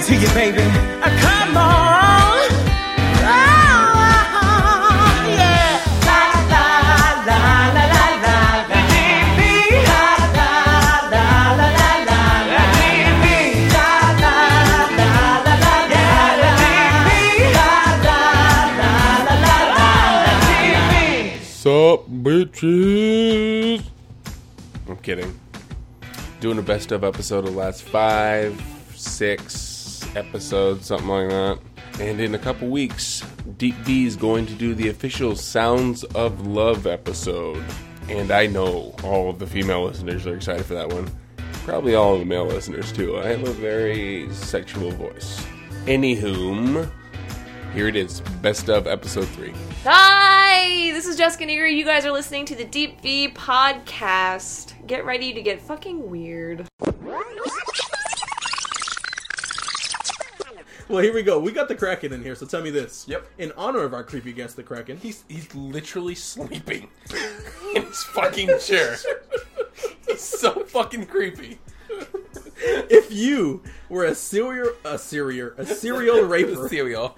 to you, baby. Come on. Oh, yeah. La, la, la, la, la, la. Let me. La, la, la, la, la, la. Let me. La, la, la, la, la, la. Let me. La, la, la, la, la, la. Let me. Sup, bitches? I'm kidding. Doing a best of episode of the last 5, 6 episodes, something like that. And in a couple weeks, Deep D is going to do the official Sounds of Love episode. And I know all of the female listeners are excited for that one. Probably all of the male listeners too. I have a very sexual voice. Anywho, here it is, best of episode 3. Hi, this is Jessica Negri. You guys are listening to the Deep V podcast. Get ready to get fucking weird. Well, here we go. We got the Kraken in here, so tell me this. Yep. In honor of our creepy guest, the Kraken. He's literally sleeping in his fucking chair. He's so fucking creepy. If you were a serial raper, Cereal.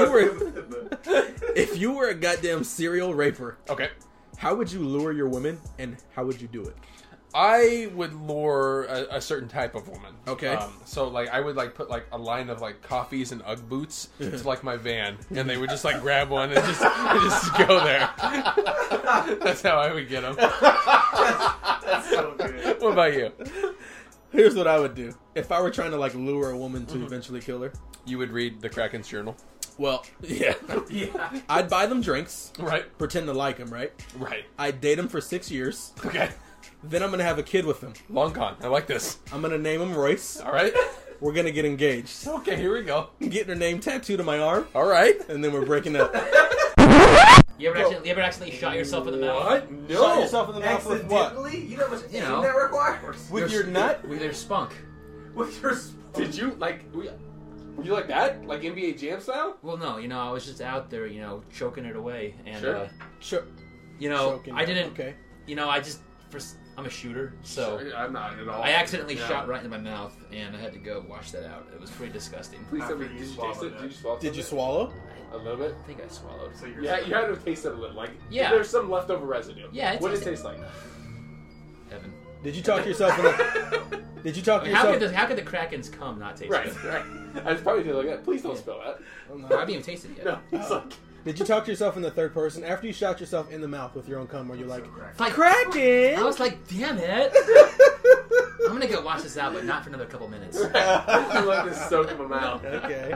if you were a goddamn serial raper, Okay. how would you lure your women, and how would you do it? I would lure a certain type of woman. Okay. So like I would like put like a line of like coffees and Ugg boots to like my van, and they would just like grab one and just go there. That's how I would get them. That's so good. What about you? Here's what I would do. If I were trying to like lure a woman to eventually kill her. You would read the Kraken's journal, Well, yeah. Yeah. I'd buy them drinks, right? pretend to like them, right? Right. I'd date them for 6 years. Okay. Then I'm going to have a kid with them. Long con. I like this. I'm going to name him Royce. All right. We're going to get engaged. Okay. Here we go. I'm getting her name tattooed on my arm, All right. and then we're breaking up. You ever accidentally shot yourself in the mouth? What? Shot No. yourself in the mouth with what? Accidentally? You know how much You aim know. that requires? With your nut? With your spunk. With your Did you like? Were you like that? Like NBA Jam style? Well, no, I was just out there, choking it away, and Sure. Sure. I didn't. Okay. I'm a shooter, so I'm not at all. I accidentally Yeah. shot right into my mouth, and I had to go wash that out. It was pretty disgusting. Please tell me, After did you you taste swallowed it? it. Did you swallow? Did you something? swallow? A little bit. I think I swallowed. So you're Yeah, you had to taste it a little. Like, Yeah. there's some leftover residue. Yeah, it what did it tasted- taste like? Heaven. Did you talk yourself in the... Did you talk I mean, how yourself... could the Kraken's cum not taste Right, good? right. I was probably feeling like that. Please don't spill that. I haven't even tasted it yet. No, it's like Did you talk to yourself in the third person? After you shot yourself in the mouth with your own cum, were you like... Like, Kraken! I was like, damn it! I'm gonna go wash this out, but not for another couple minutes. I let this soak in my mouth. Okay.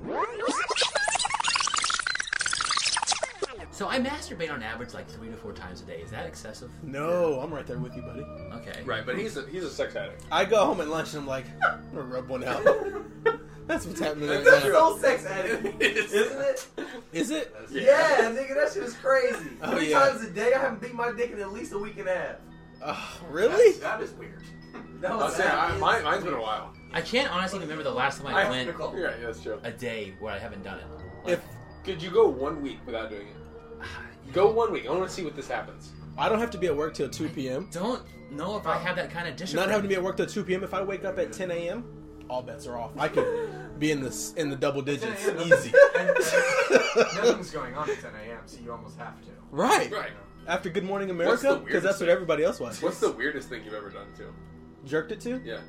So I masturbate on average like 3 to 4 times a day. Is that excessive? No, I'm right there with you, buddy. Okay. Right, but he's a sex addict. I go home at lunch and I'm like, I'm gonna rub one out. That's what's happening right That's now. so sex addict, isn't it? Is it? Yeah, nigga, that shit is crazy. Oh, 3 yeah. times a day, I haven't beat my dick in at least a week and a half. Really? That is weird. Mine's been a while. I can't honestly remember the last time I went Yeah, that's true. a day where I haven't done it. If Could you go 1 week without doing it? Go 1 week. I want to see what this happens. I don't have to be at work till 2 p.m. Don't know if I have that kind of discipline. Not having to be at work till 2 p.m. If I wake up at 10 a.m., all bets are off. I could be in the double digits easy. Nothing's going on at 10 a.m., so you almost have to. Right. Right. After Good Morning What's America, the because that's weirdest what thing? everybody else watches. What's the weirdest thing you've ever done to? Jerked it to? Yeah.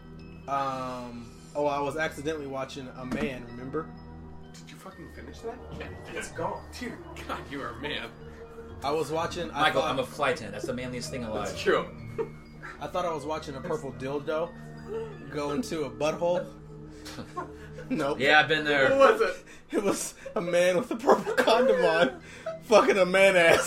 I was accidentally watching A Man, remember? Did you fucking finish that? It's gone. Dear God, you are a man. I was watching... Michael, I I'm a thought, flight attendant. That's the manliest thing alive. That's true. I thought I was watching a purple dildo go into a butthole. Nope. Yeah, I've been there. What was it? It was a man with a purple condom on fucking a man ass.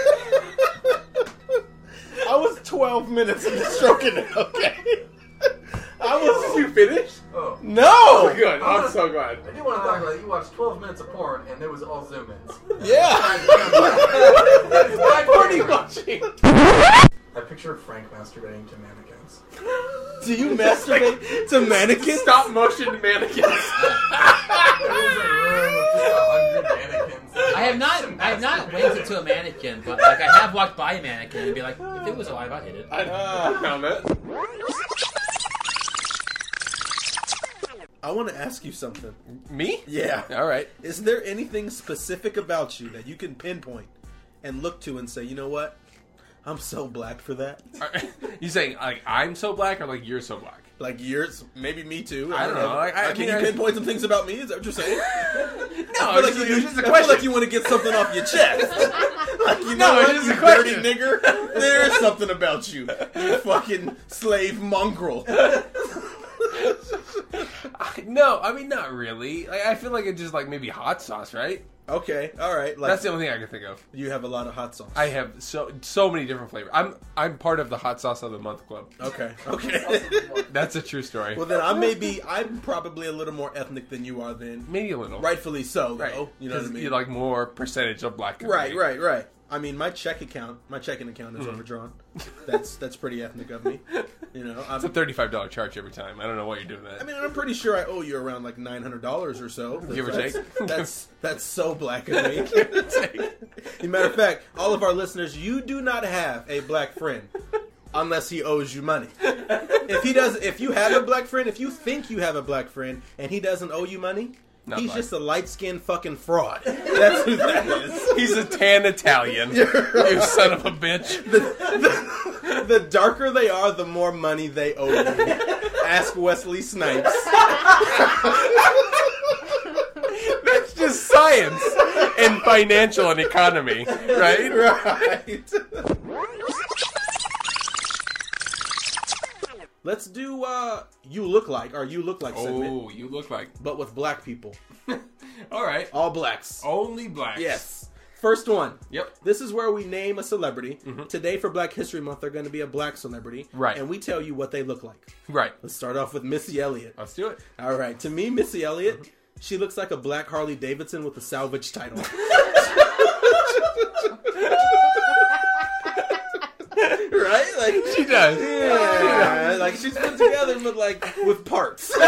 I was 12 minutes into stroking it, okay? Did you finish? Oh. No! Oh, good. I'm so glad. I do want to talk about it. You watched 12 minutes of porn, and there was all zoom-ins. Yeah! Pretty much. I picture Frank masturbating to mannequins. Do you masturbate to mannequins? Stop motion mannequins. There was a room with just 100 mannequins. I have not went into a mannequin, but like I have walked by a mannequin and be like, if it was alive, I'd hit it. I found that. I want to ask you something. Me? Yeah. All right. Is there anything specific about you that you can pinpoint and look to and say, you know what? I'm so black for that. You saying like I'm so black or like you're so black? Like yours, maybe me too. I don't know. Can you pinpoint some things about me? Is that what you're saying? No, I feel like you want to get something off your chest. Like, you know No, what, it's just you a question. dirty nigger? There's something about you. You fucking slave mongrel. No, I mean not really. Like, I feel like it's just like maybe hot sauce, right? Okay, all right. Like, That's the only thing I can think of. you have a lot of hot sauce. I have so many different flavors. I'm part of the hot sauce of the month club. Okay. That's a true story. Well, then I'm probably a little more ethnic than you are then. Maybe a little. Rightfully so, Right. though. You know what I 'Cause mean? you like more percentage of black. Right. community. I mean, my checking account is overdrawn. That's pretty ethnic of me. You know, It's a $35 charge every time. I don't know why you're doing that. I mean, I'm pretty sure I owe you around like $900 or so. Give or take. That's so black of me. As a matter of fact, all of our listeners, you do not have a black friend unless he owes you money. If you have a black friend, if you think you have a black friend and he doesn't owe you money, Not he's black. just a light-skinned fucking fraud. That's who that is. He's a tan Italian. You son of a bitch. The darker they are, the more money they owe you. Ask Wesley Snipes. That's just science and financial and economy, right? Right. Let's do You Look Like segment, Oh, you look like. but with black people. All right. All blacks. Only blacks. Yes. First one. Yep. This is where we name a celebrity. Today for Black History Month, they're going to be a black celebrity. Right. And we tell you what they look like. Right. Let's start off with Missy Elliott. Let's do it. All right. To me, Missy Elliott, she looks like a black Harley Davidson with a salvage title. Right? Like She does. yeah, like she's put together, but like with parts. Fresh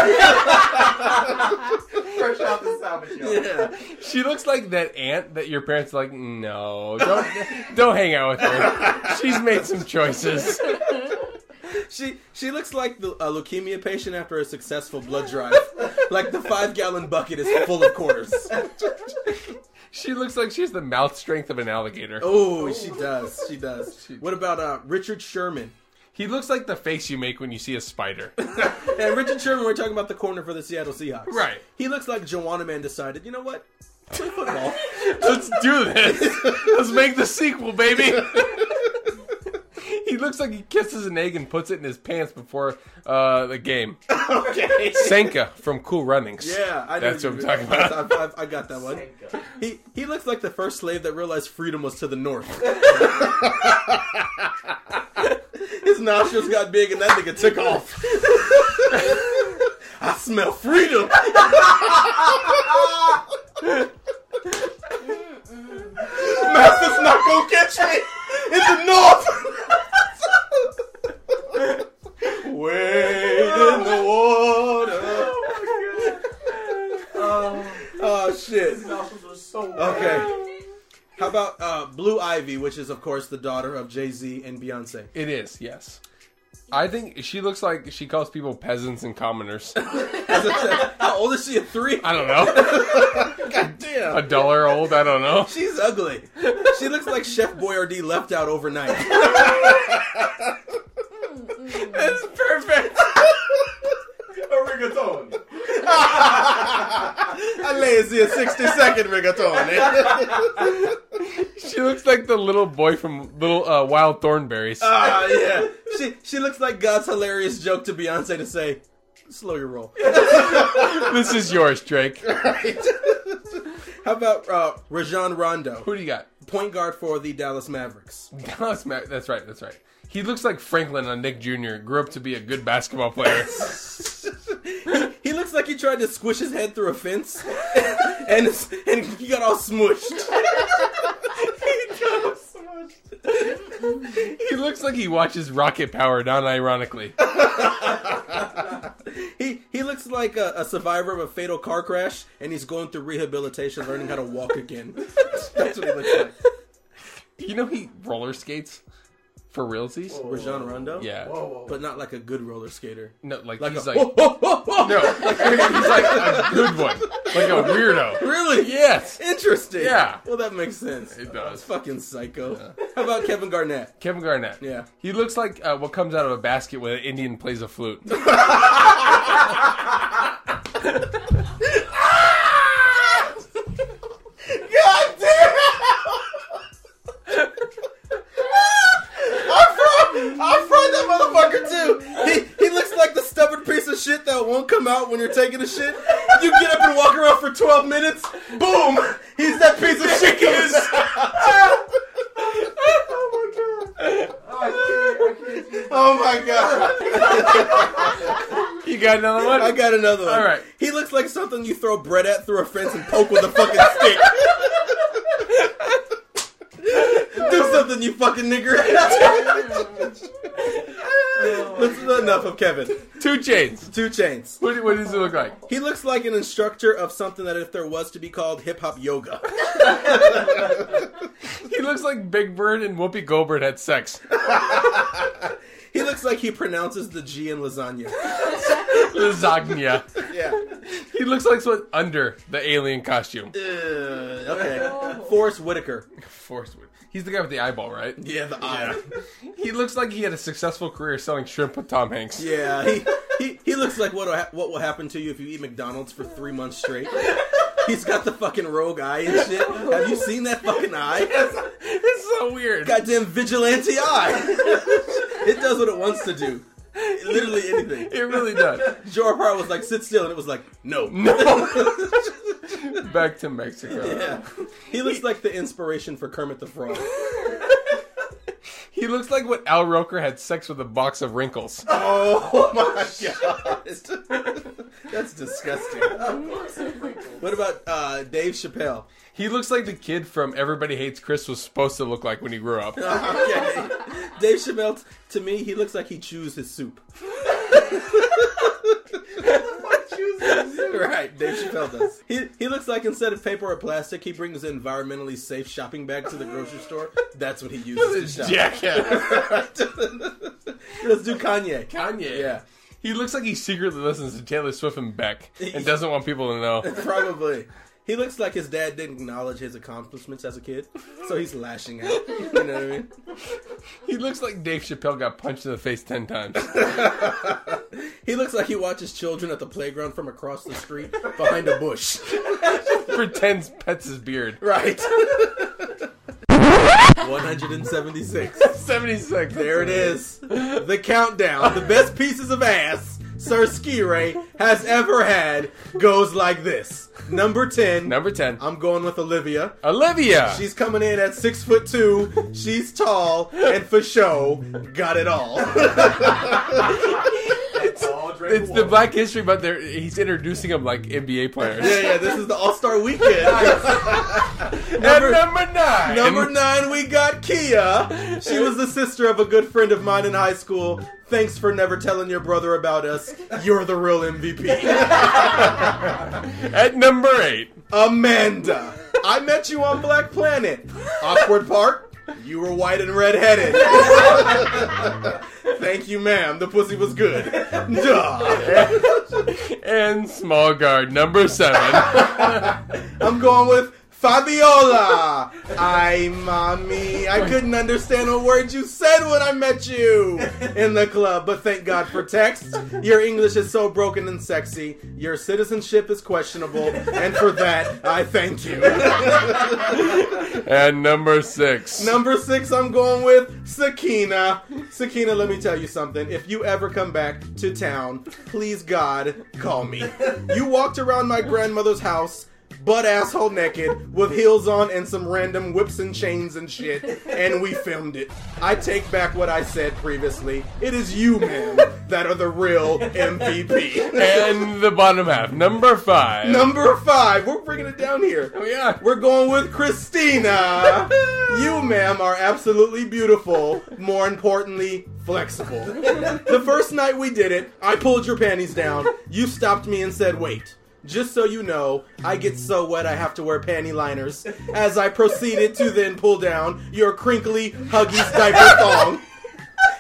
off the salvage yard. Yeah. She looks like that aunt that your parents are like, no, don't hang out with her. She's made some choices. She looks like a leukemia patient after a successful blood drive. Like the 5-gallon bucket is full of quarters. She looks like she has the mouth strength of an alligator. Oh, she does. She does. What about Richard Sherman? He looks like the face you make when you see a spider. And Richard Sherman, we're talking about the corner for the Seattle Seahawks. Right. He looks like Joanna Man decided, you know what? Play football. Let's do this. Let's make the sequel, baby. He looks like he kisses an egg and puts it in his pants before the game. Okay. Senka from Cool Runnings. Yeah, I know That's what I'm you- talking about. I got that one. He looks like the first slave that realized freedom was to the north. His nostrils got big and that nigga took off. I smell freedom. Master's not gonna catch me in the north. Wade in the water. Oh shit. His nostrils were so Okay. How about Blue Ivy, which is of course the daughter of Jay-Z and Beyonce. It is, yes. I think she looks like she calls people peasants and commoners. How old is she? 3? I don't know. God damn. $1 old, I don't know. She's ugly. She looks like Chef Boyardee left out overnight. That's perfect. a rigatoni. I lazy a 60-second rigatone. She looks like the little boy from Little Wild Thornberries. Yeah. She looks like God's hilarious joke to Beyonce to say, slow your roll. This is yours, Drake. Right. How about Rajon Rondo, Who do you got? point guard for the Dallas Mavericks? Dallas That's right. He looks like Franklin on Nick Jr. Grew up to be a good basketball player. He looks like he tried to squish his head through a fence, and he got all smushed. He looks like he watches Rocket Power, non-ironically. He looks like a survivor of a fatal car crash, and he's going through rehabilitation, learning how to walk again. That's what he looks like. You know he roller skates? For realsies? Rajon Rondo? Yeah. Whoa. But not like a good roller skater. No, like, Like he's a, like... whoa, whoa, whoa, whoa. No, he's like a good one. Like a weirdo. Really? Yes. Interesting. Yeah. Well, that makes sense. It does. It's fucking psycho. How about Kevin Garnett? Kevin Garnett. Yeah. He looks like what comes out of a basket when an Indian plays a flute. God damn! I'm from that motherfucker too. He looks like the stubborn piece of shit that won't come out when you're taking a shit. You get up and walk around for 12 minutes. Boom! He's that piece of shit. Oh my god! You got another one? I got another one. All right. He looks like something you throw bread at through a fence and poke with a fucking stick. Do something, you fucking nigger. That's enough of Kevin. 2 Chainz. 2 Chainz. What does he look like? He looks like an instructor of something that if there was to be called hip-hop yoga. He looks like Big Bird and Whoopi Goldberg had sex. He looks like he pronounces the G in lasagna. Lasagna. Yeah. He looks like what's under the alien costume. Okay. Forrest Whitaker. Forrest Whitaker. He's the guy with the eyeball, right? Yeah, the eye. He looks like he had a successful career selling shrimp with Tom Hanks. Yeah, he looks like what will happen to you if you eat McDonald's for 3 months straight. He's got the fucking rogue eye and shit. Have you seen that fucking eye? It's so weird. Goddamn vigilante eye. It does what it wants to do. Literally anything. It really does. Joe Hart was like, sit still, and it was like, no. Back to Mexico. Yeah. He looks like the inspiration for Kermit the Frog. He looks like what Al Roker had sex with a box of wrinkles. Oh my god. That's disgusting. What about Dave Chappelle? He looks like the kid from Everybody Hates Chris was supposed to look like when he grew up. Okay. Dave Chappelle, to me, he looks like he chews his soup. Right, Dave Chappelle does. He looks like instead of paper or plastic, he brings an environmentally safe shopping bag to the grocery store. That's what he uses to shop. Jackass. Let's do Kanye. Kanye. Yeah. He looks like he secretly listens to Taylor Swift and Beck and doesn't want people to know. Probably. He looks like his dad didn't acknowledge his accomplishments as a kid, so he's lashing out. You know what I mean? He looks like Dave Chappelle got punched in the face 10 times. He looks like he watches children at the playground from across the street behind a bush. Pretends pets his beard. Right. 176. 76. There it is. The countdown. The best pieces of ass Sir Ski Ray has ever had goes like this. Number 10. Number 10. I'm going with Olivia. Olivia. She's coming in at 6'2". She's tall and for show got it all. It's the Black History, but he's introducing them like NBA players. Yeah. This is the All-Star Weekend. Number 9. Number 9, we got Kia. She was the sister of a good friend of mine in high school. Thanks for never telling your brother about us. You're the real MVP. At number 8. Amanda. I met you on Black Planet. Awkward part. You were white and redheaded. Thank you, ma'am. The pussy was good. Duh. And small guard number 7. I'm going with Fabiola. Ay, mommy. I couldn't understand a word you said when I met you in the club, but thank God for text. Your English is so broken and sexy. Your citizenship is questionable, and for that, I thank you. And number 6. Number 6, I'm going with Sakina. Sakina, let me tell you something. If you ever come back to town, please God, call me. You walked around my grandmother's house butt asshole naked, with heels on and some random whips and chains and shit, and we filmed it. I take back what I said previously. It is you, ma'am, that are the real MVP. And the bottom half, number 5. Number 5, we're bringing it down here. Oh yeah. We're going with Christina. You, ma'am, are absolutely beautiful. More importantly, flexible. The first night we did it, I pulled your panties down. You stopped me and said, wait. Just so you know, I get so wet I have to wear panty liners. As I proceeded to then pull down your crinkly Huggies diaper thong.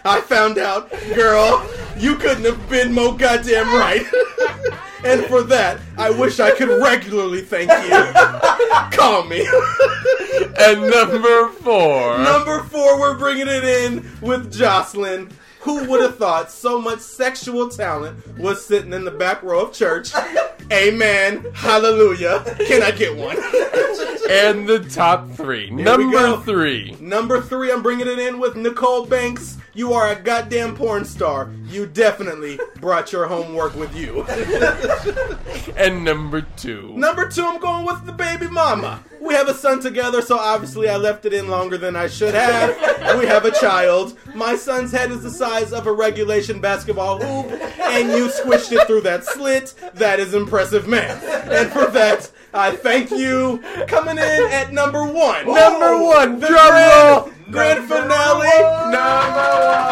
I found out, girl, you couldn't have been more goddamn right. And for that, I wish I could regularly thank you. Call me. And number 4. Number 4, we're bringing it in with Jocelyn. Who would have thought so much sexual talent was sitting in the back row of church? Amen. Hallelujah. Can I get one? And the top 3. we Number go. 3. Number 3, I'm bringing it in with Nicole Banks. You are a goddamn porn star. You definitely brought your homework with you. And number 2. Number 2, I'm going with the baby mama. We have a son together, so obviously I left it in longer than I should have. We have a child. My son's head is the size of a regulation basketball hoop, and you squished it through that slit. That is impressive, man. And for that, I thank you. Coming in at number 1. Number 1. The Drum roll. grand finale. Number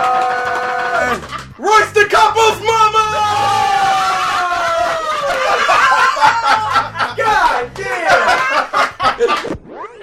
1. Royce the Couple's mama! God damn!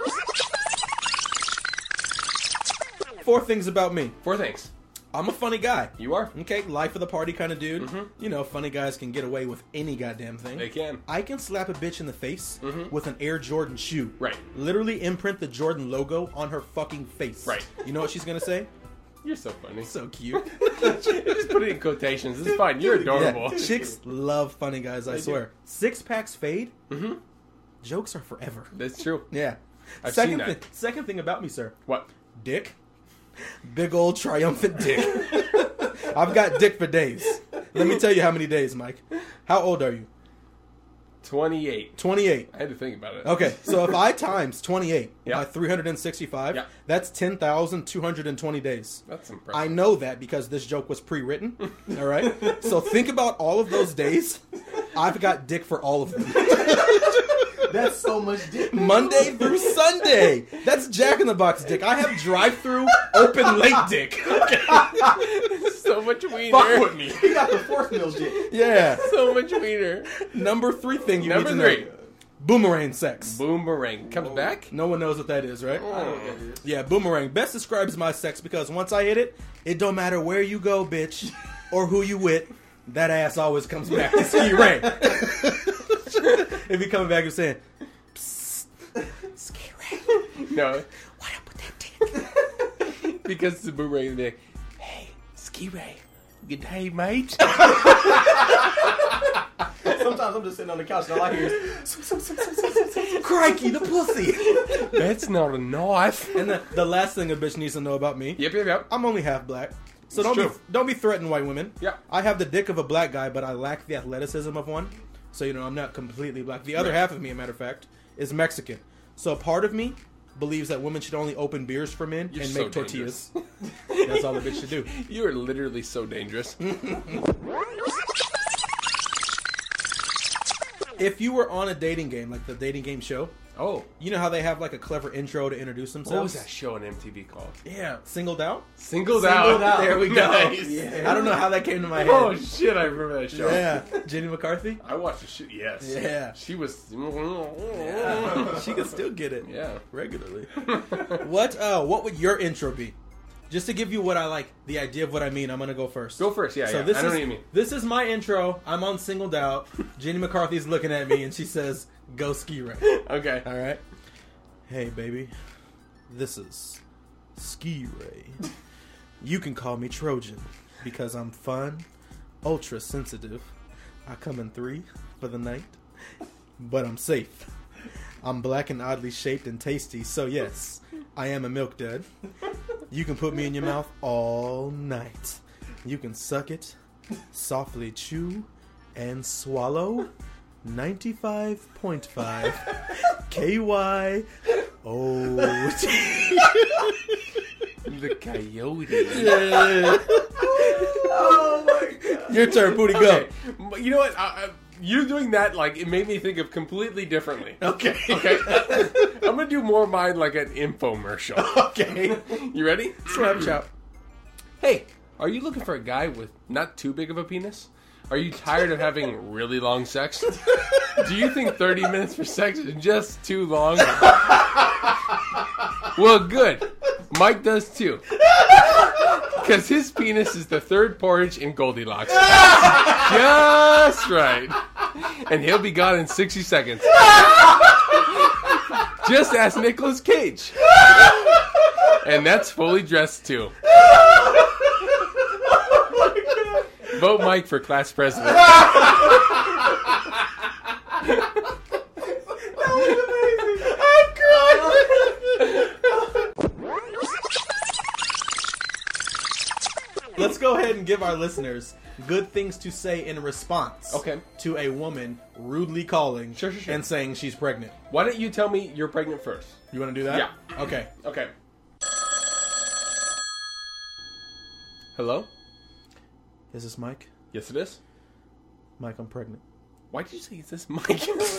4 things about me. 4 things. I'm a funny guy. You are. Okay, life of the party kind of dude. You know, funny guys can get away with any goddamn thing. They can. I can slap a bitch in the face with an Air Jordan shoe. Right. Literally imprint the Jordan logo on her fucking face. Right. You know what she's gonna say? You're so funny. So cute. Just put it in quotations. It's fine. You're adorable. Yeah, chicks love funny guys, I swear. 6-packs fade. Jokes are forever. That's true. Yeah. I've seen that. Second thing about me, sir. What? Dick. Big old triumphant dick. I've got dick for days. Let me tell you how many days, Mike. How old are you? 28. 28. I had to think about it. Okay, so if I times 28 Yeah. by 365, Yeah. that's 10,220 days. That's impressive. I know that because this joke was pre-written. All right? So think about all of those days. I've got dick for all of them. That's so much dick. Monday through Sunday. That's Jack in the Box dick. I have drive-through, open late dick. So much wiener. Fuck with me. He got the 4th meal dick. Yeah. So much wiener. Number 3 thing you Number need to 3. know. Boomerang sex. Boomerang. Comes back? No one knows what that is, right? I don't know what that is. Yeah, boomerang. Best describes my sex because once I hit it, it don't matter where you go, bitch, or who you with, that ass always comes back to ski ring. If he coming back and saying, psst, ski ring, No. why up with that dick? Because it's a boomerang and they're like, hey, Ski Ray. Good day, mate. Sometimes I'm just sitting on the couch and all I hear is Crikey, the pussy. That's not a knife. And the last thing a bitch needs to know about me, Yep. I'm only half black. So It's don't be threatening white women. Yeah. I have the dick of a black guy, but I lack the athleticism of one. So, you know, I'm not completely black. The other half of me, as a matter of fact, is Mexican. So a part of me believes that women should only open beers for men You're and so make tortillas. That's all a bitch should do. You are literally so dangerous. If you were on a dating game, like the dating game show, Oh. you know how they have like a clever intro to introduce themselves? What was that show on MTV called? Yeah, Singled Out. Singled Singled Out. Out. There we go. Nice. Yeah. I don't know how that came to my head. Oh, shit, I remember that show. Yeah, Jenny McCarthy. I watched the shit, yes. Yeah. She was... She can still get it. Yeah. Regularly. What would your intro be? Just to give you what I like, the idea of what I mean, I'm gonna go first. Go first, yeah, So yeah. this I know is what you mean. this is my intro. I'm on Singled Out. Jenny McCarthy's looking at me and she says, "Go Ski Ray." Okay. All right. Hey, baby. This is Ski Ray. You can call me Trojan because I'm fun, ultra sensitive. I come in 3 for the night, but I'm safe. I'm black and oddly shaped and tasty, so yes, I am a milk dud. You can put me in your mouth all night. You can suck it, softly chew, and swallow. 95.5 KYOT. The coyote. Yeah. oh my god. Your turn, Pooty, go. Okay. You know what? You doing that, like, it made me think of completely differently. Okay. Okay? I'm going to do more of mine like an infomercial. Okay. You ready? Slap chop. Hey, are you looking for a guy with not too big of a penis? Are you tired of having really long sex? Do you think 30 minutes for sex is just too long? Well, good. Mike does too. Because his penis is the third porridge in Goldilocks. Just right. And he'll be gone in 60 seconds. Just ask Nicolas Cage. And that's fully dressed too. Vote Mike for class president. Let's go ahead and give our listeners good things to say in response Okay. to a woman rudely calling Sure. and saying she's pregnant. Why don't you tell me you're pregnant first? You want to do that? Yeah. Okay. Okay. Hello? Is this Mike? Yes, it is. Mike, I'm pregnant. Why did you say, is this Mike? Okay, let's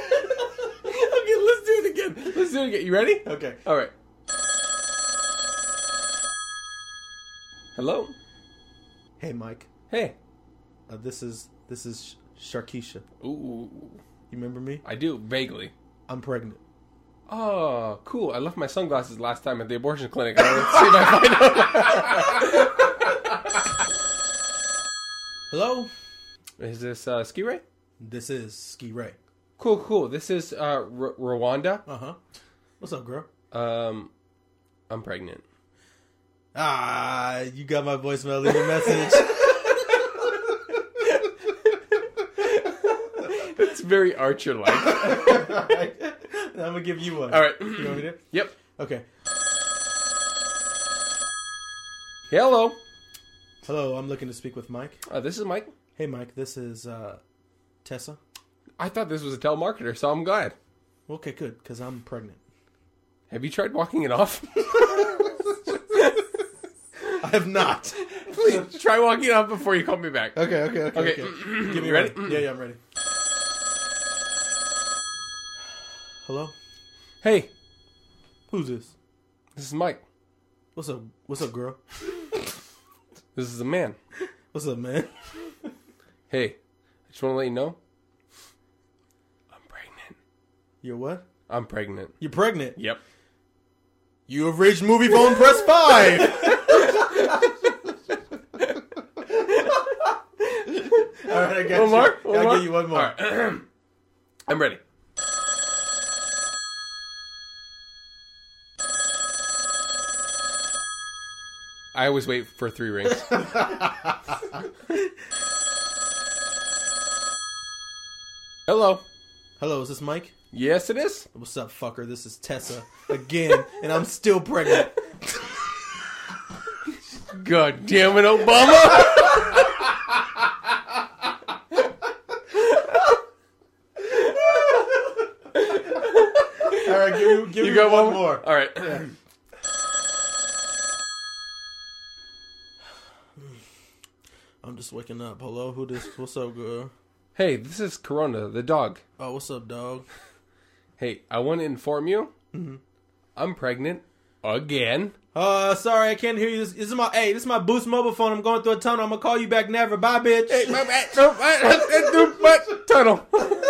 do it again. Let's do it again. You ready? Okay. All right. Hello? Hey, Mike. Hey. This is Sharkeisha. Ooh. You remember me? I do, vaguely. I'm pregnant. Oh, cool. I left my sunglasses last time at the abortion clinic. I wanted to see if I find out. Hello? Is this Ski Ray? This is Ski Ray. Cool. This is Rwanda. Uh-huh. What's up, girl? I'm pregnant. You got my voicemail. Leave a message. It's very Archer-like. Alright. I'm going to give you one. All right. You want me to? Yep. Okay. Hello. Hello, I'm looking to speak with Mike. This is Mike. Hey, Mike, this is Tessa. I thought this was a telemarketer, so I'm glad. Okay, good, because I'm pregnant. Have you tried walking it off? I have not. Please try walking it off before you call me back. Okay. Give me ready? Yeah, I'm ready. Hello? Hey, Who's this? this is Mike. What's up, girl? This is a man. What's up, man? Hey, I just want to let you know, I'm pregnant. You're what? I'm pregnant. You're pregnant. Yep. You have reached Movie Phone, press 5. All right, I got One you. more? I'll give you one more. All right. I'm ready. I always wait for 3 rings. Hello. Hello, is this Mike? Yes, it is. What's up, fucker? This is Tessa again, and I'm still pregnant. God damn it, Obama. All right, give You me got one more. All right. I'm just waking up. Hello, who this? What's up, girl? Hey, this is Corona, the dog. Oh, what's up, dog? Hey, I want to inform you. Mm-hmm. I'm pregnant again. Sorry, I can't hear you. This is my Boost mobile phone. I'm going through a tunnel. I'm gonna call you back never. Bye, bitch. Hey, my bad. Tunnel.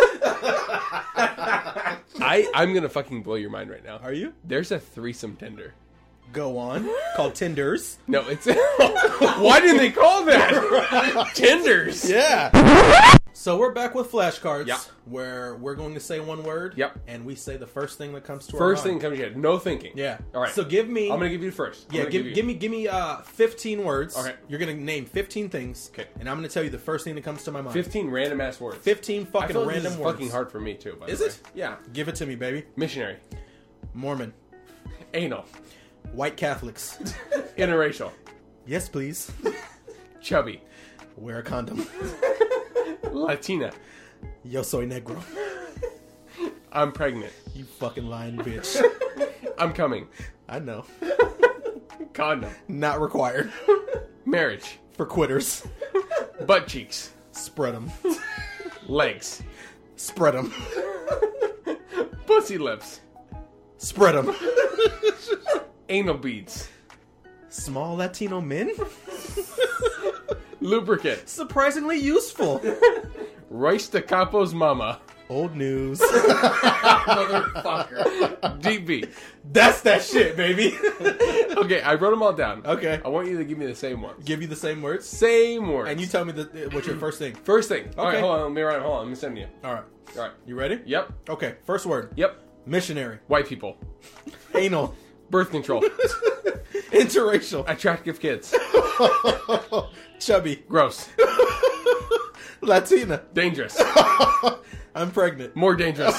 I'm gonna fucking blow your mind right now. Are you? There's a threesome Tinder. Go on. Called Tinders. No, it's why didn't they call that Tinders? Yeah. So we're back with flashcards. Yep. Where we're going to say one word. Yep. And we say the first thing that comes to First our thing mind. comes to your head. No thinking. Yeah. All right. So give me. I'm gonna give you first. I'm Yeah, gonna give me 15 words. Okay. You're gonna name 15 things. Okay. And I'm gonna tell you the first thing that comes to my mind. 15 random ass words. 15 I fucking feel like random this is words. fucking hard for me too. By Is the way. it? Yeah. Give it to me, baby. Missionary. Mormon. Anal. White Catholics. Interracial. Yes, please. Chubby. Wear a condom. Latina. Yo soy negro. I'm pregnant. You fucking lying bitch. I'm coming. I know. Condom. Not required. Marriage. For quitters. Butt cheeks. Spread them. Legs. Spread them. Pussy lips. Spread them. Anal beads. Small Latino men? Lubricant. Surprisingly useful. Rice de Capo's mama. Old news. Motherfucker. Deep V. That's that shit, baby. Okay, I wrote them all down. Okay. I want you to give me the same ones. Give you the same words, Same words. and you tell me what's your first thing. First thing. All right, Okay. hold on. Let me write. Hold on. Let me send you. All right. All right. You ready? Yep. Okay. First word. Yep. Missionary. White people. Anal. Birth control. Interracial. Attractive kids. Chubby. Gross. Latina. Dangerous. I'm pregnant. More dangerous.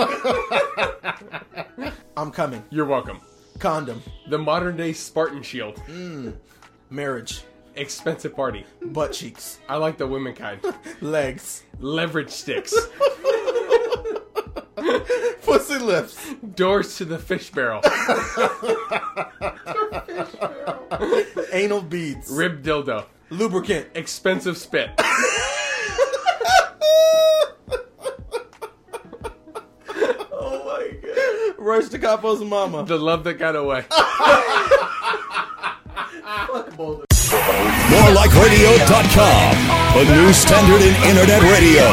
I'm coming. You're welcome. Condom. The modern day Spartan shield. Marriage. Expensive party. Butt cheeks. I like the women kind. Legs. Leverage sticks. Pussy lips. Doors to the fish barrel. Anal beads. Rib dildo. Lubricant. Expensive spit. Oh my god. Rush to Capo's mama. The love that got away. MoreLikeRadio.com, the new standard in internet radio.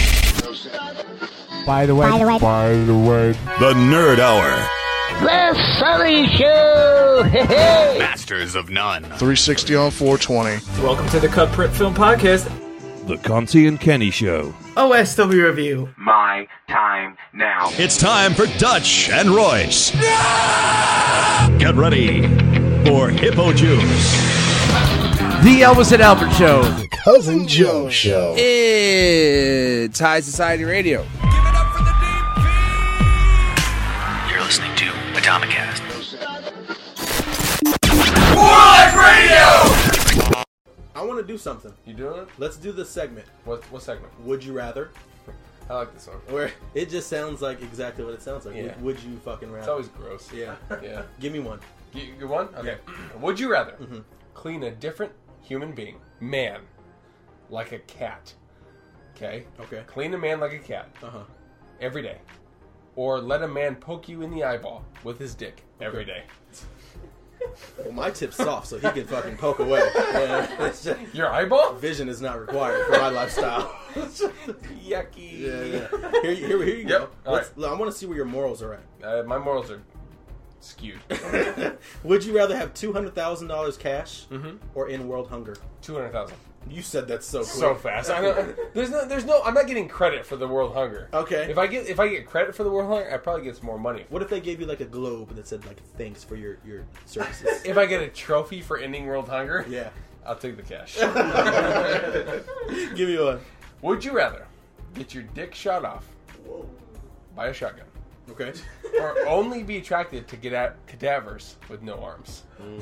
By the way, The Nerd Hour. The Sully Show! Hey! Masters of None. 360 on 420. welcome to the Cut Print Film Podcast. The Conti and Kenny Show. OSW review. My time now. It's time for Dutch and Royce. Get ready for Hippo Juice. The Elvis and Albert Show. The Cousin Joe Show. It's High Society Radio. You're listening to Atomicast. I want to do something. You doing it? Let's do this segment. What segment? Would you rather? I like this one. Where it just sounds like exactly what it sounds like. Yeah. Would you fucking rather? It's always gross. Yeah. Yeah. Give me one. You one? Okay. Would you rather clean a different human being, man, like a cat? Okay? Okay. Clean a man like a cat Uh-huh. every day. Or let a man poke you in the eyeball with his dick every day. Well, my tip's soft, so he can fucking poke away. Yeah, it's just- Your eyeball? vision is not required for my lifestyle. Yucky. Yeah. Here you go. Yep. All I want to see where your morals are at. My morals are skewed. Would you rather have $200,000 cash or in world hunger? 200,000. You said that so quick. So fast. I know, there's no. I'm not getting credit for the world hunger. Okay. If I get credit for the world hunger, I probably get some more money. What if they gave you like a globe that said like thanks for your services? If I get a trophy for ending world hunger, Yeah. I'll take the cash. Give me one. Would you rather get your dick shot off by a shotgun, Okay. or only be attracted to cadavers with no arms?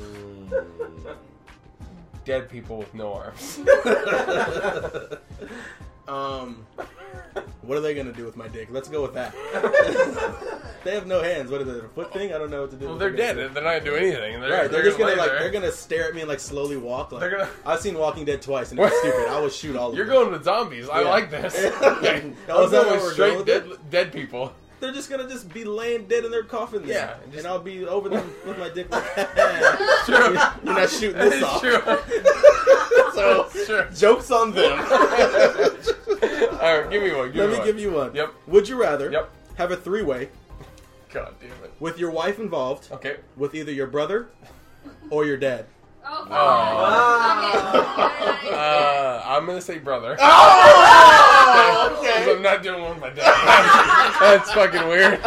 Dead people with no arms. What are they gonna do with my dick? Let's go with that. They have no hands. What is it? A foot thing? I don't know what to do. Well, with they're their dead. dick. They're not gonna do anything. Right, they're just gonna lay like there. they're gonna stare at me and like slowly walk. Like, They're gonna- I've seen Walking Dead twice and it's stupid. I will shoot all of You're them. going with zombies. I Yeah. like this. Oh, Okay. is I'm that what going we're with straight going with dead people. They're just gonna be laying dead in their coffin. Then. Yeah, and just- I'll be over them with my dick. Like, True. You're not shooting this It's off. true. So Sure. jokes on them. All right, give me one. Let me give you one. Yep. Would you rather Yep. have a three-way God damn it. with your wife involved, Okay. with either your brother or your dad? I'm gonna say brother. Oh, Because I'm not doing one with my dad. That's fucking weird.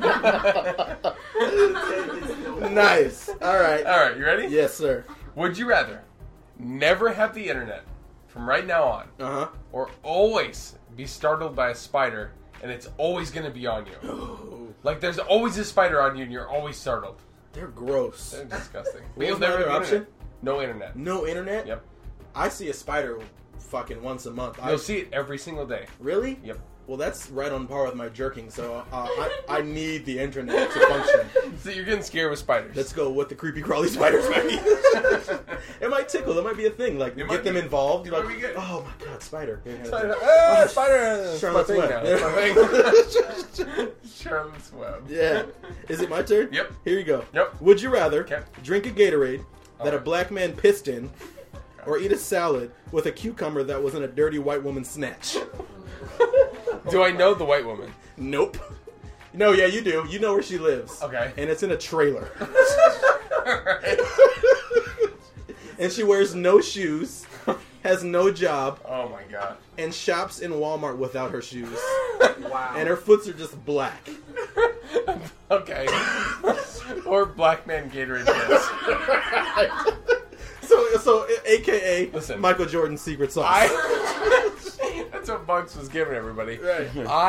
Nice. All right. All right, you ready? Yes, sir. Would you rather never have the internet from right now on, Uh-huh. or always be startled by a spider and it's always gonna be on you? Like there's always a spider on you and you're always startled. They're gross. They're disgusting. What You'll was my never other have the option? internet. No internet. No internet? Yep. I see a spider fucking once a month. You'll see it every single day. Really? Yep. Well, that's right on par with my jerking, so I need the internet to function. So you're getting scared with spiders. Let's go with the creepy crawly spiders, baby. It might tickle. That might be a thing. Like, It get might them be- involved. it Like, might be good. oh my god, spider. Spider. Oh, Spider. That's my Charlotte's thing Web. now. That's my thing. Charlotte's Web. Yeah. Is it my turn? Yep. Here you go. Yep. Would you rather Okay. drink a Gatorade that a Alright. black man pissed in, or eat a salad with a cucumber that was in a dirty white woman's snatch? Do I know the white woman? Nope. No, yeah, you do. You know where she lives. Okay. And it's in a trailer. And she wears no shoes, has no job, Oh my god. and shops in Walmart without her shoes. Wow. And her foots are just black. Okay. Or Black Man Gatorade kids. So AKA Listen. Michael Jordan's secret sauce. That's what Bugs was giving everybody. Right.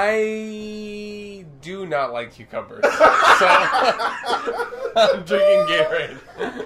I do not like cucumbers. So I'm drinking Gatorade.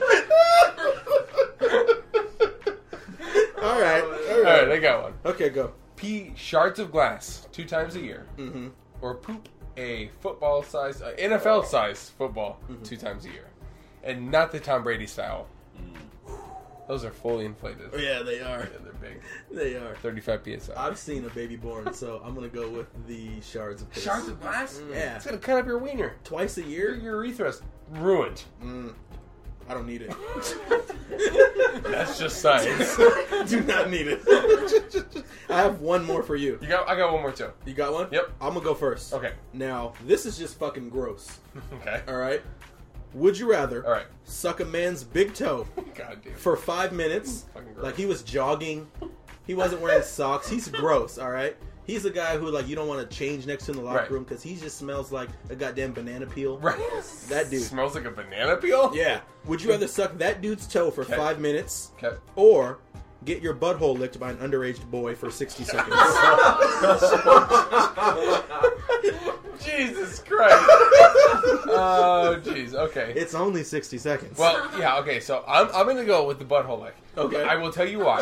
All right. Alright, I got one. Okay, go. Pee shards of glass 2 times a year. Mm-hmm. Or poop a football size, NFL size football 2 times a year. And not the Tom Brady style. Those are fully inflated. Yeah, they are. Yeah, they're big. They are. 35 PSI. I've seen a baby born, so I'm gonna go with the shards of glass. Shards of glass? Yeah. It's gonna cut up your wiener. Twice a Your year? urethra's ruined. I don't need it. That's just science. Do not need it. I have one more for you. I got one more too. You got one? Yep. I'm gonna go first. Okay. Now, this is just fucking gross. Okay. Alright? Would you rather Alright. suck a man's big toe God damn. for 5 minutes, Fucking gross. like he was jogging, he wasn't wearing socks, he's gross, alright? He's a guy who, like, you don't want to change next to in the locker Right. room because he just smells like a goddamn banana peel. Right. That dude. Smells like a banana peel? Yeah. Would you rather suck that dude's toe for 5 minutes Okay. or get your butthole licked by an underage boy for 60 seconds? Jesus Christ. Oh, jeez. Okay. It's only 60 seconds. Well, yeah, okay, so I'm going to go with the butthole lick. Okay. I will tell you why.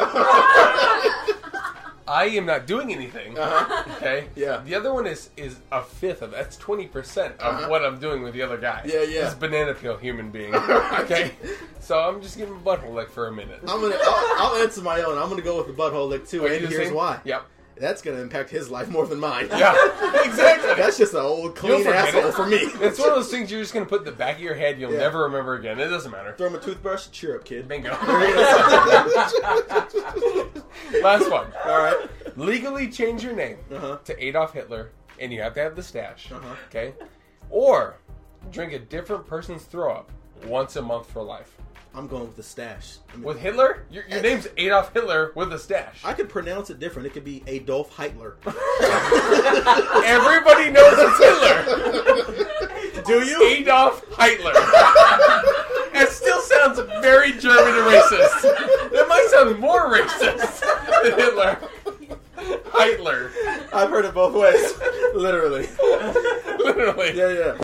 I am not doing anything. Okay? Yeah. The other one is a fifth of that's 20% of what I'm doing with the other guy. Yeah, yeah. This banana peel human being. Okay? So I'm just giving a butthole lick for a minute. I'll answer my own. I'm gonna go with the butthole lick too, Are you and the here's same? why. Yep. That's gonna impact his life more than mine. Yeah, exactly. That's just an old You'll clean forget asshole it. for me. It's one of those things you're just going to put in the back of your head you'll Yeah. never remember again. It doesn't matter. Throw him a toothbrush. Cheer up, kid. Bingo. Last one. All right. Legally change your name Uh-huh. to Adolf Hitler, and you have to have the stash. Uh-huh. Okay? Or drink a different person's throw up once a month for life. I'm going with the stash. I mean, With Hitler? Your name's Adolf Hitler with a stash. I could pronounce it different. It could be Adolf Hitler. Everybody knows it's Hitler. Do you? Adolf Hitler. It still sounds very German and racist. That might sound more racist than Hitler. Hitler. I've heard it both ways. Literally. Literally. Yeah.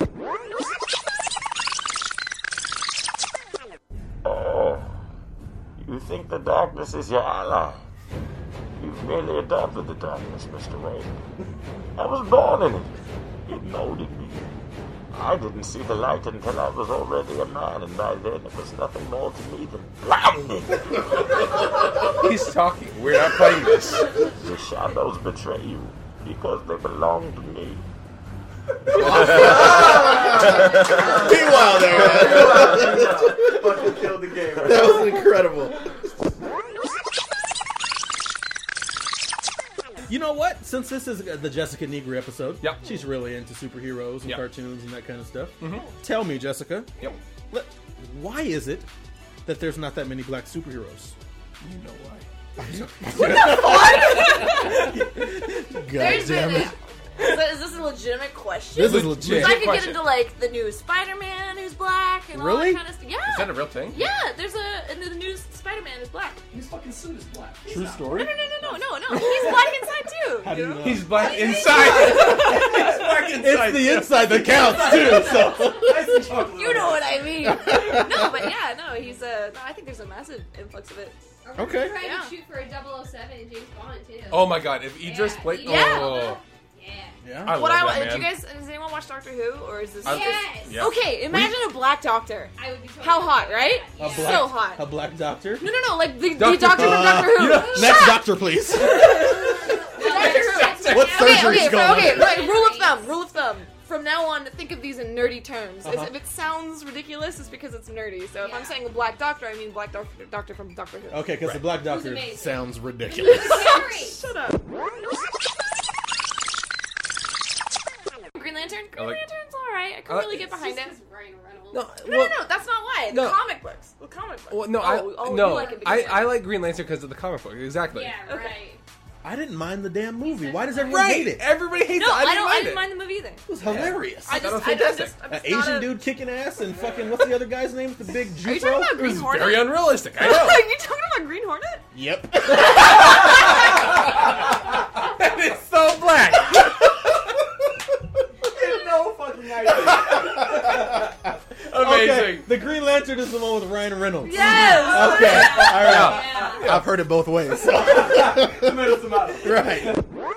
You think the darkness is your ally? You've merely adopted the darkness, Mr. Wayne. I was born in it. It molded me. I didn't see the light until I was already a man, and by then it was nothing more to me than blinding. He's talking. We're not playing this. The shadows betray you because they belong to me. Be wild there, man. Fucking killed the game. That was incredible. You know what? Since this is the Jessica Negri episode, Yep. she's really into superheroes and Yep. cartoons and that kind of stuff. Mhm. Tell me, Jessica, Yep. why is it that there's not that many black superheroes? You know why. God damn it. Is this a legitimate question? This is legit. So I could get question. into like the new Spider-Man who's black and all Really? that kind of stuff. Yeah. Is that a real thing? Yeah, there's the new Spider-Man is black. His fucking suit is black. True story? No. He's black inside too. How do you know? He's black inside. He's black inside. It's the inside that counts, too, so. You know what I mean. No, but yeah, no, he's no, I think there's a massive influx of it. Okay. Trying Yeah. to shoot for a 007 James Bond too. Oh my god, if Idris played... Yeah. Oh. Yeah. I What love I that, do you man. guys? Does anyone watch Doctor Who or is this? Yes. Yeah. Okay, imagine a black doctor. I would be totally How hot, right? A black, So hot. A black doctor? No, like the Doctor- doctor from Doctor Who. Next doctor, please. Doctor Who. What surgery's Okay, going on? right, rule of thumb. From now on, think of these in nerdy terms. If it sounds ridiculous, it's because it's nerdy. So if I'm saying a black doctor, I mean black doctor from Doctor Who. Okay, because the black doctor amazing. sounds ridiculous. Shut up. Green Lantern? Green like- Lantern's alright. can really get behind it. Ryan Reynolds. No, No, that's not why. The No. comic books. The comic books. Well, no, you like it because I like Green Lantern because of the comic book. Exactly. Yeah, right. I didn't mind the damn movie. Why does everyone Right. hate it? Everybody hates No, it. I mind didn't mind the movie either. It was hilarious. I thought it was just, I'm fantastic. just An not Asian a- dude kicking ass and fucking what's the other guy's name? The big Jutro? Are you talking about Green Hornet? Very unrealistic. I Are know. you talking about Green Hornet? Yep. That is so black. No fucking idea. Amazing. Okay, the Green Lantern is the one with Ryan Reynolds. Yes. Okay. All right. Yeah. I've heard it both ways. Right.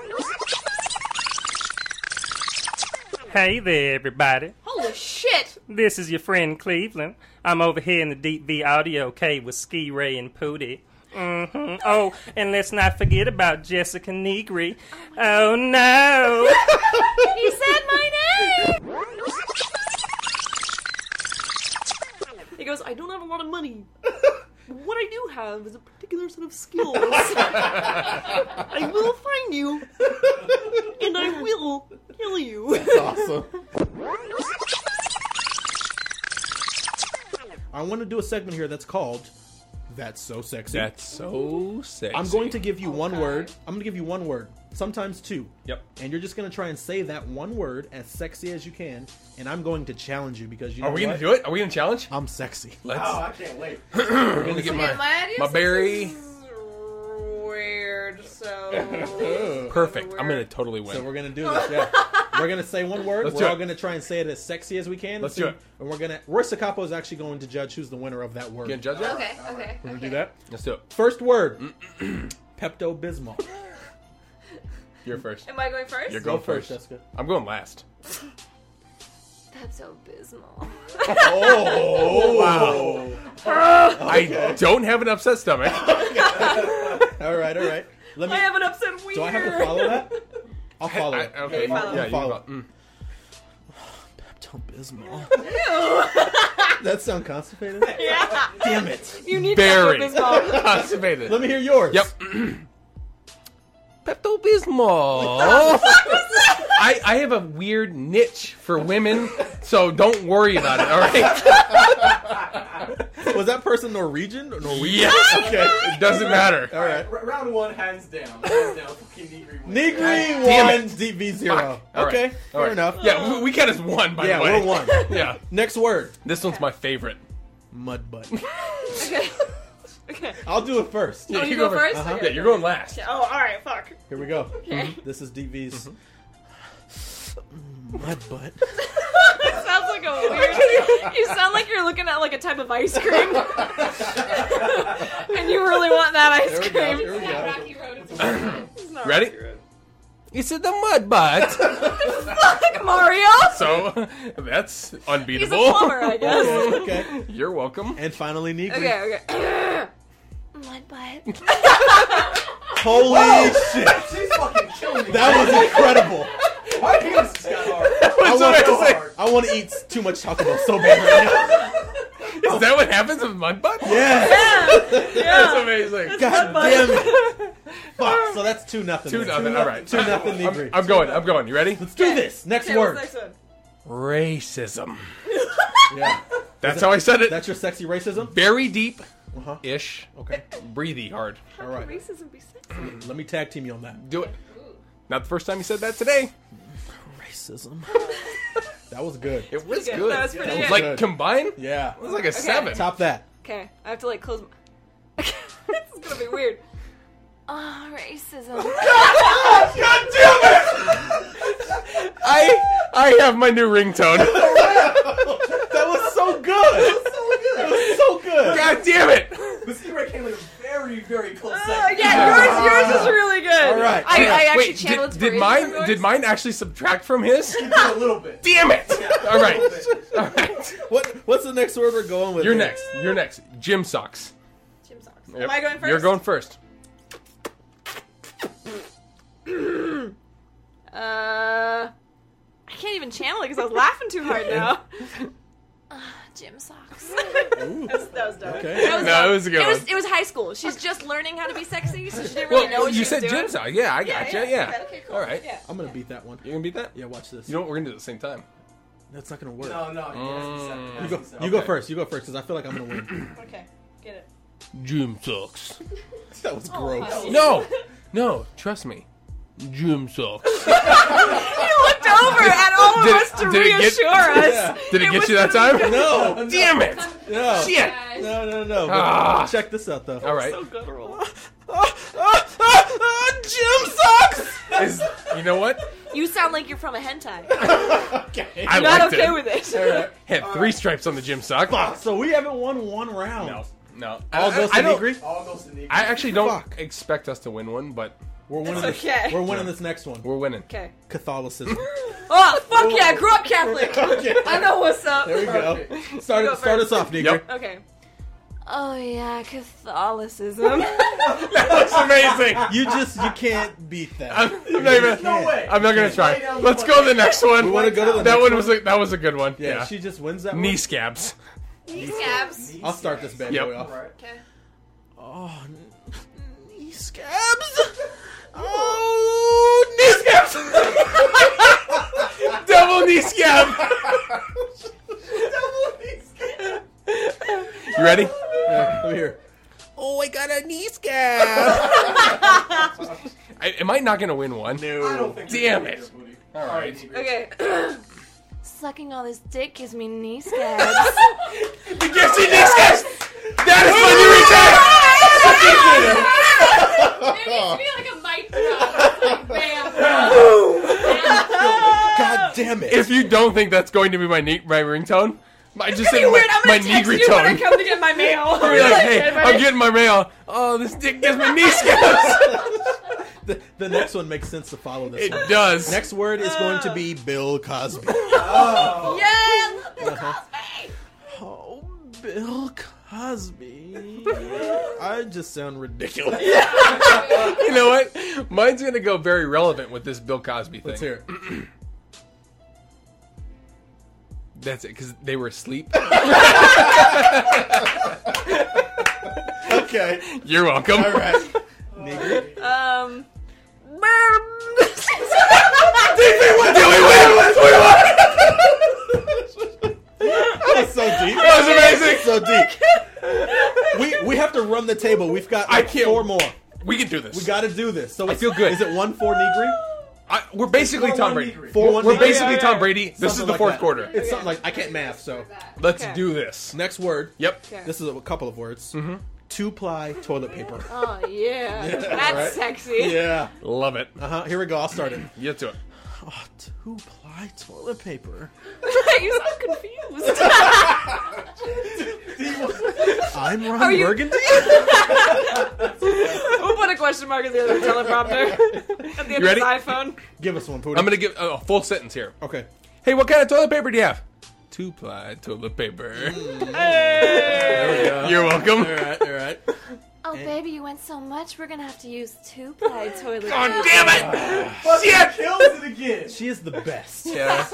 Hey there, everybody. Holy shit. This is your friend Cleveland. I'm over here in the Deep V Audio Cave with Ski Ray and Pootie. Oh, and let's not forget about Jessica Negri. Oh no! He said my name. He goes, I don't have a lot of money. What I do have is a particular set of skills. I will find you, and I will kill you. That's awesome. I want to do a segment here that's called That's So Sexy. That's so sexy. I'm going to give you one word. I'm going to give you one word, sometimes two. Yep. And you're just going to try and say that one word as sexy as you can, and I'm going to challenge you because you know Are we going what? to do it? Are we going to challenge? I'm sexy. Let's. Oh, I can't wait. We're going to get my berry. Weird, so... Perfect. I'm going to totally win. So we're going to do this, yeah. We're going to say one word. Let's We're do all it. going to try and say it as sexy as we can. Let's do it. And we're going to... Roy Sacapo is actually going to judge who's the winner of that word. Can you judge it? Okay. We're going to do that. Let's do it. First word. Pepto-Bismol. You're first. Am I going first? You're going Go first, first. Jessica. I'm going last. That's so abysmal. Oh, wow. I don't have an upset stomach. All right. Let me... I have an upset wiener. Do I have to follow that? I'll follow it. Okay. follow. Yeah, you follow. follow. Pepto-Bismol. That sound constipated? Yeah. Damn it. You need Very Pepto-Bismol. constipated. Let me hear yours. Yep. Pepto-Bismol. I have a weird niche for women, so don't worry about it, all right? Was that person Norwegian? Or Norwegian? Yes. Okay. It doesn't matter. All right. Round one, hands down. Hands down. Fucking Negri wins. Negri Damn 1, it. DV 0. Fuck. All Okay, right. All fair right. enough. Yeah, we got us one, by Yeah, the way. we're one. Yeah. Next word. This one's my favorite. Mud butt. Okay. Okay. I'll do it first. Oh, you go first? Uh-huh. Okay. Yeah, you're going last. Oh, alright, fuck. Here we go. Okay. This is DV's mud butt. It sounds like a weird... You sound like you're looking at like a type of ice cream. And you really want that ice cream. Here we go. Rocky Road is It's not Ready? Rocky Road. It's the mud butt. Fuck, Mario! So, that's He's unbeatable. a plumber, I guess. Okay. You're welcome. And finally, Negri. Okay. Mud butt. Holy shit. She's fucking killing me. That was incredible. My penis just got hard. I want to eat too much Taco Bell so bad right Is that what happens with mud butt? now. Yeah. That's amazing. God damn it. Fuck. So that's 2-0. 2-0. All right. 2-0 Negri. I'm going. You ready? Let's do this. Next Okay, word. what's the next one? Racism. Yeah. That's how I said it. That's your sexy racism? Very deep. Uh-huh. Ish. Okay. Breathy hard. All right. Racism be sexy. Let me tag team you on that. Do it. Not the first time you said that today. Racism. That was good. It was good. good. That was pretty It was good. like Good. combined. Yeah. It was like a 7. Top that. Okay, I have to like close my... This is gonna be weird. Oh, racism. God damn it! I have my new ringtone. That was so good. It was so good. God damn it! The Sea-Ray came in a very, very close second. Yeah, yours is really good. All right. I actually Wait, channeled did inspiration from yours. mine actually subtract from his? He did a little bit. Damn it! All right. All right. What's the next word we're going with? You're here? next. Gym socks. Gym socks. Yep. Am I going first? You're going first. I can't even channel it because I was laughing too hard now. Gym socks. that was dumb. Okay. That was No, dumb. it was a good one. It was high school. She's just learning how to be sexy, so she didn't really know what she you was said doing. gym socks. Yeah, I gotcha. Yeah. Okay, cool. All right. Yeah. I'm going to beat that one. You gonna beat that? Yeah, watch this. You know what? We're gonna do it at the same time. That's not gonna work. No, You go first. You go first because I feel like I'm gonna win. Okay, get it. Gym sucks. That was gross. No, trust me. Gym sucks. He looked over at all of us to reassure us. Did it get you that time? No. Damn it. No. Shit. No. Ah. Check this out though. All right. So guttural. Gym sucks. You know what? You sound like you're from a hentai. Okay. I You're not liked okay it. with it. All right. Had 3 stripes on the gym sock. So we haven't won one round. No. All goes to Negri? All goes to Negri. I actually don't Fuck. expect us to win one, but We're winning. It's okay. We're winning this next one. we're winning. Okay. Catholicism. Oh, fuck yeah, I grew up Catholic. Okay. I know what's up. There we go. Start us off, Negri. Yep. Okay. Oh yeah, Catholicism. That was amazing. You can't beat that. I'm not even. No way. I'm not gonna try. Let's go to the next one. We want to go to the That next one was that was a good one. Yeah, Yeah. she just wins that Knee one. scabs. Knee scabs. I'll start this bad Yep. boy off. Okay. Oh, knee scabs. Oh, knee scabs. Double knee scab. You ready? Yeah, let me hear. Oh, I got a knee scab. Am I not gonna win one? No. Damn it. All right. Okay. Sucking all this dick gives me knee scabs. It gives you knee scabs. That is when you return. There needs to be like a mic drop. It's like, bam. God damn it. If you don't think that's going to be my ringtone, I just said Weird. I'm my gonna text Negri you when I tone. come to get my mail. You're like, hey, Okay, I'm ready? getting my mail. Oh, this dick gives me knee scabs. The next one makes sense to follow this It one. does. Next word is going to be Bill Cosby. Yeah, Bill Cosby. Oh, Bill Cosby. I just sound ridiculous. You know what? Mine's going to go very relevant with this Bill Cosby thing. Let's hear it. That's it, because they were asleep. Okay. You're welcome. All right. Negri. That was so deep. That was amazing. So deep. We have to run the table. We've got I can't- 4 more. We can do this. We got to do this. So I feel good. Is it 1-4 Negri? We're basically Tom Brady. 4-1 We're Negri? basically Tom Brady. This is Something the like fourth that. quarter. It's something like I can't math, so Let's Okay. do this. next word. Yep. Okay. This is a couple of words. 2-ply toilet paper. Oh yeah, that's right. sexy. Yeah. Love it. Here we go. I'll start it. Get to it. Oh, 2-ply toilet paper. You sound confused. I'm Ron Are you- Burgundy. We'll put a question mark at the other teleprompter at the end You ready? of his iPhone. Give us one, Pootie. I'm going to give a full sentence here. Okay. Hey, what kind of toilet paper do you have? 2-ply toilet paper. There we go. You're welcome. All right. All right. Oh baby, you went so much. We're gonna have to use 2-ply toilet paper. God damn it! Shit! Kills it again. She is the best. Yeah.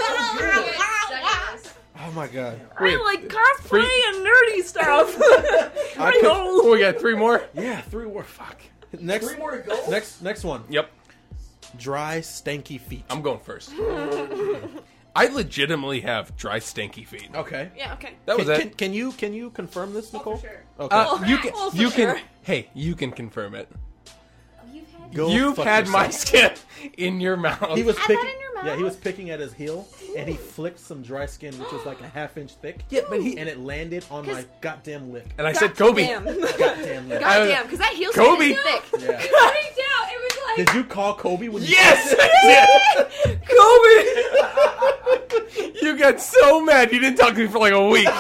Oh my god. I like cosplay and nerdy stuff. I know. Oh, we got 3 more? Yeah, 3 more. Fuck. Next. 3 more to go. Next one. Yep. Dry, stanky feet. I'm going first. I legitimately have dry, stanky feet. Okay. Yeah. Okay. That was it. Can you confirm this, Nicole? for sure. Okay. You can. Well, for You sure. can. Hey, you can confirm it. Go You've fuck had my yourself. skin in your mouth. He was Had picking. that in your mouth? Yeah, he was picking at his heel, and he flicked some dry skin, which was like a half-inch thick. Yeah, but he- and it landed on my goddamn lip. and I said, Kobe. Damn. Goddamn lip. Goddamn, because that heel Kobe. skin is thick. Yeah. Right down. It was like. Did you call Kobe when you? Yes! Kobe! You got so mad you didn't talk to me for like a week.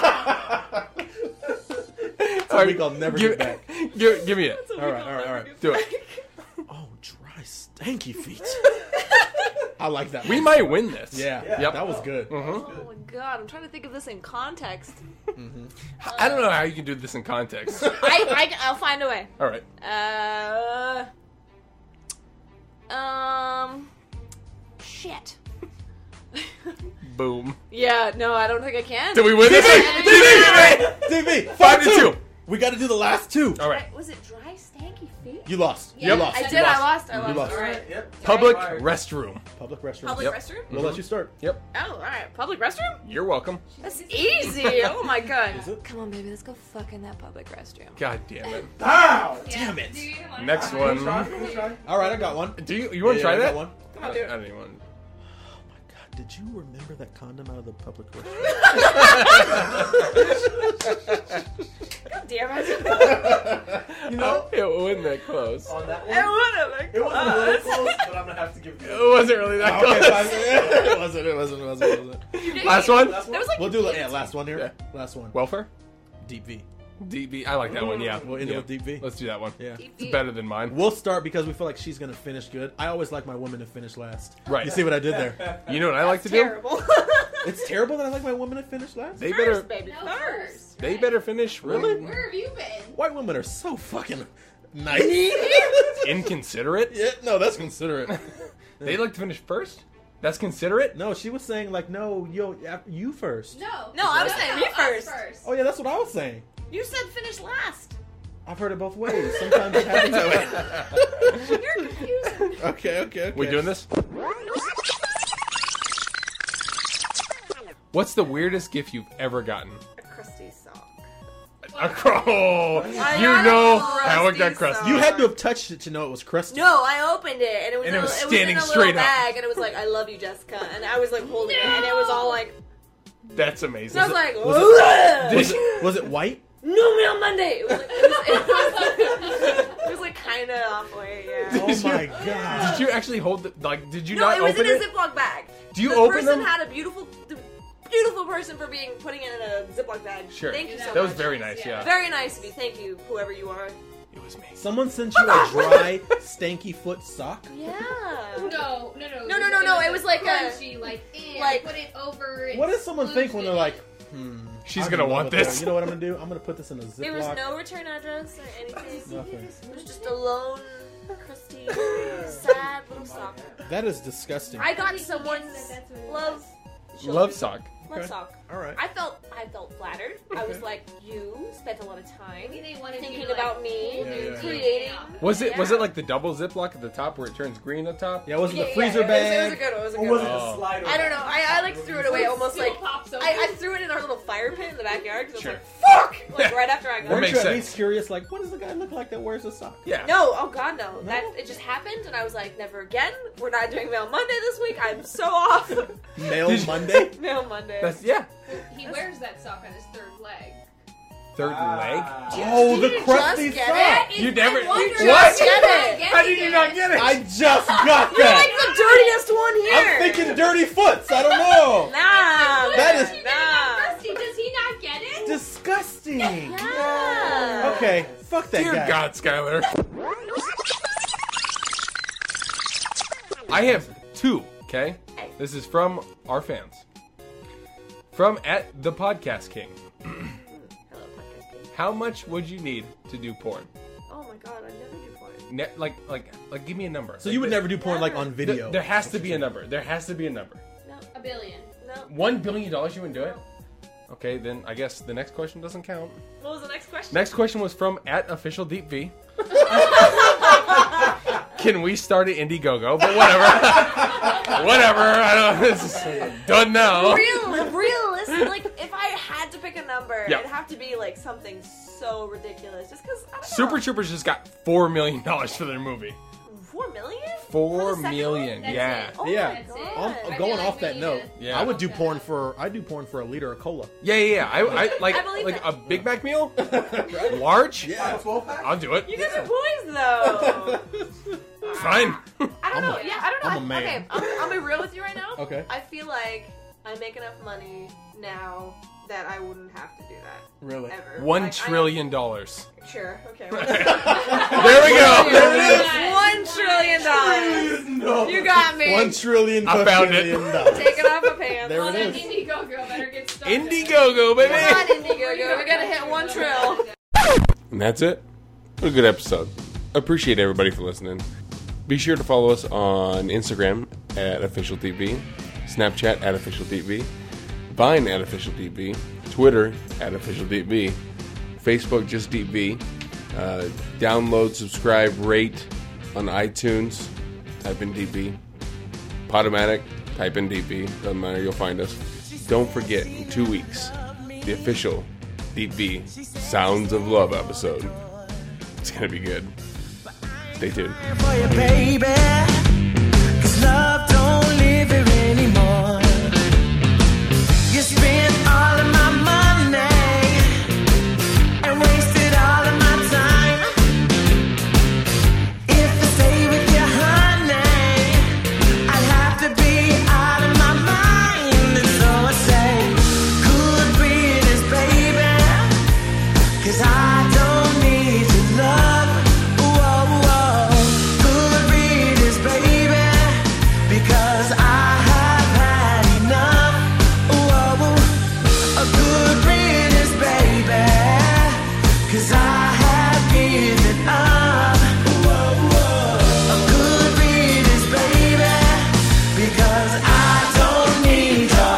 It's a week I'll never get back. Give me it. All right. Do it. Oh, dry, stanky feet. I like that. We one. might win this. Yeah. Yep. That was good. Oh my god, I'm trying to think of this in context. I don't know how you can do this in context. I'll find a way. All right. Shit. Boom. Yeah, no, I don't think I can. Did we win this? TV. 5-2. We got to do the last two. All right. Was it dry, stanky feet? You lost. Yeah, You lost. I You did. lost. I lost. lost. All right. Yep. Public Fired. restroom. Public restroom. Public Yep. restroom? We'll let you start. Yep. Oh, all right. Public restroom? You're welcome. That's easy. Oh my god. Come on, baby. Let's go fuck in that public restroom. God damn it. Ow! Damn it. Next one. All right, I got one. Do you want to try I that? got one. Come on, do it. I don't even want. Did you remember that condom out of the public restroom? God damn it. You know, It wasn't that close. On that It one. would have been It wasn't a little close. close, but I'm gonna have to give you. It wasn't really that okay, close. fine. It wasn't. Last one? That was like We'll do last one here. Yeah. Last one. Welfare? Deep V. Deep V. I like that one, yeah. We'll end it Yeah. with Deep V. Let's do that one. Yeah. It's better than mine. We'll start because we feel like she's gonna finish good. I always like my women to finish last. Right. You see what I did there? You know what I like to do? terrible. It's terrible that I like my women to finish last. They better First, baby. First. they better finish really Where have you been? White women are so fucking nice. inconsiderate. Yeah, no, that's considerate. They like to finish first? That's considerate? No, she was saying like, no, you first. No, I was saying me first. Oh yeah, that's what I was saying. You said finish last. I've heard it both ways. Sometimes it happens that way. You're confusing. Okay. We doing this? What's the weirdest gift you've ever gotten? A crusty sock. A crow. You got a know how it got crusty crusty. sock. You had to have touched it to know it was crusty. No, I opened it and it was, And it was it standing was in a straight little up. bag and it was like, I love you, Jessica. And I was like holding it and it was all like, That's amazing. I was like, Was it white? no meal Monday. It was like, it was like kind of halfway, yeah. Oh my god. Did you actually hold the, like, did you No, not it was open in a it? Ziploc bag. Do you the open person them? had a beautiful person for putting it in a Ziploc bag. Sure. Thank you so much. That was very nice, yeah. Very nice of you. Thank you, whoever you are. It was me. Someone sent you a dry, stanky foot sock? Yeah. No. No. It was like crunchy, like put it over. What does someone think when they're like, She's I'm gonna in love want with this. her. You know what I'm gonna do? I'm gonna put this in a Ziploc. There was no return address or anything. Nothing. It was just a lone, crusty, sad little sock. That is disgusting. I got someone's love sock. Love sock. All right. I felt flattered. I was like, you spent a lot of time They wanted thinking you to, about me, Yeah. creating. Was it Yeah. like the double Ziploc at the top where it turns green up top? Yeah, was it the Yeah, freezer it bag? was a good one. It was a Or good was one. it the slider? I don't know. I like threw it away almost Still like pops open. I threw it in our little fire pit in the backyard because Sure. I was like, fuck! Like right after I got That it. Weren't makes you at sense. least curious, like, what does the guy look like that wears a sock? Yeah. No, oh god, no. That it just happened, and I was like, never again. We're not doing Mail Monday this week. I'm so off. Mail Monday? Mail Monday. That's yeah. He wears that sock on his third leg. Third leg. Oh, Did the you crusty just get sock! it? You never. I wonder- What? Get it. How did you not get it? I just got You're that! like the dirtiest one here. I'm thinking dirty foots, I don't know! Nah. That is Rusty, does he not get it? disgusting! Yeah. Okay, fuck that Dear guy. God, Skylar. I have two, okay? This is from our fans. From @the Podcast King. Hello, Podcast King. How much would you need to do porn? Oh my god, I never do porn. Like, give me a number. So you would never do porn like on There, video? there has to be a number. There has to be a number. No, $1 billion. no. $1 billion you wouldn't do it? Okay, then I guess the next question doesn't count. What was the next question? Next question was from @OfficialDeepV. Can we start at Indiegogo? But whatever. Whatever. I don't. This is done now. Realistic. Like, if I had to pick a number, Yeah. it'd have to be like something so ridiculous. Just because I don't Super know. Troopers just got $4 million for their movie. 4 million? $4 second million. That's Yeah. it. Oh Yeah. my god. I Going feel off like that we note, need Yeah. I would do porn for a liter of cola. Yeah. I like I believe that. a Big Mac meal, large. Yeah. I'll do it. You guys are boys, though. Fine. I don't know. Yeah, I don't know. I'm a man. Okay, I'll be real with you right now. Okay. I feel like I make enough money now that I wouldn't have to do that Really? ever. $1 Like, trillion. Sure. Okay. There we go. There it is. $1 trillion. No. You got me. 1 trillion. I found it. $1 Take it off my pants. There it is. Indiegogo better get started. Indiegogo, baby. Come on, Indiegogo. We gotta hit 1 trill. And that's it. What a good episode. Appreciate everybody for listening. Be sure to follow us on Instagram @OfficialDB, Snapchat @OfficialDB, Vine @OfficialDB, Twitter @OfficialDB, Facebook, just Deep V. Download, subscribe, rate on iTunes. Type in Deep V. Podomatic, type in Deep V. Doesn't matter, you'll find us. Don't forget, in 2 weeks, the official Deep V Sounds of Love episode. It's going to be good. Stay tuned. For you, baby, 'cause love don't live here anymore. You spent all of my money and wasted all of my time. If I stay with you, honey, I'd have to be out of my mind. And so I say, good riddance, baby, 'cause I don't need your love. Whoa, whoa. Good riddance, baby, because I have had enough. Whoa, whoa. A good riddance, baby, 'cause I have given up. Whoa, whoa. A good riddance, baby, because I don't need your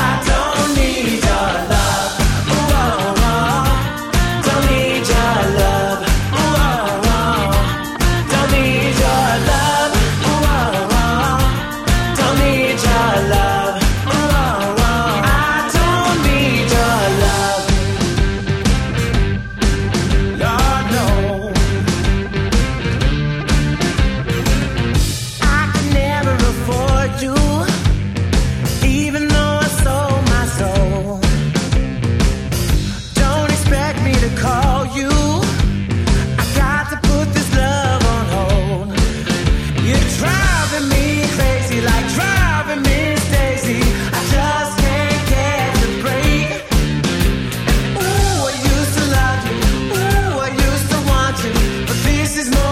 love. Whoa, whoa. Don't need your love. Whoa, whoa. Don't need your love. Whoa, whoa. Don't need your love. Whoa, whoa. I don't need your love. Lord, no. I could never afford you, even though I sold my soul. Don't expect me to call you. I got to put this love on hold. You're driving me crazy, like driving Miss Daisy. I just can't get the break. Ooh, I used to love you. Ooh, I used to want you. But this is more